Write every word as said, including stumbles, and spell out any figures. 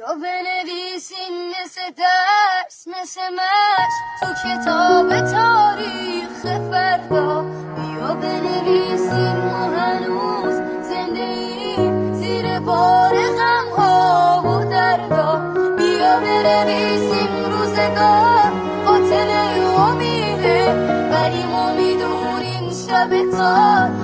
یا بنویسیم مثل درس مثل مشق تو کتاب تاریخ فردا. یا بنویسیم ما هنوز زنده ایم زیر بار غم ها و دردا. بیا بنویسیم روزگار قاتل امیده، ولی ما میدونیم شب تار